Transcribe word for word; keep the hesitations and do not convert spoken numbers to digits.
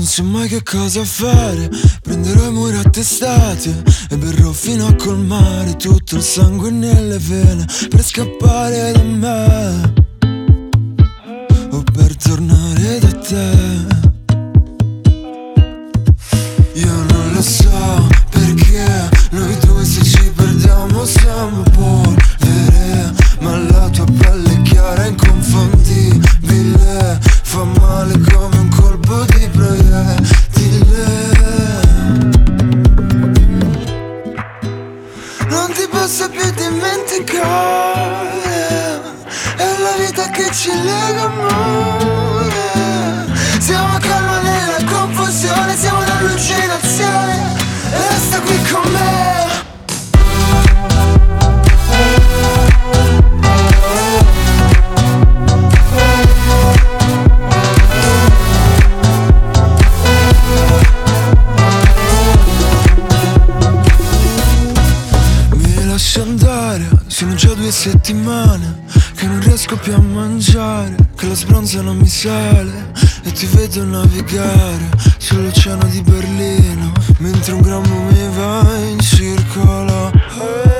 non so mai che cosa fare. Prenderò i muri a testate e berrò fino a colmare tutto il sangue nelle vene per scappare da me o per tornare da te. Io non lo so perché noi due se ci perdiamo siamo polvere, ma la tua pelle è chiara e inconfondibile, fa male come un colpo di proiettile. Non ti posso più dimenticare, è la vita che ci lega, amore. Siamo a calma nella confusione, siamo un'allucinazione, resta qui con me. Mi lasci andare, sono già due settimane che non riesco più a mangiare, che la sbronza non mi sale e ti vedo navigare sull'oceano di Berlino mentre un grammo mi va in circolo.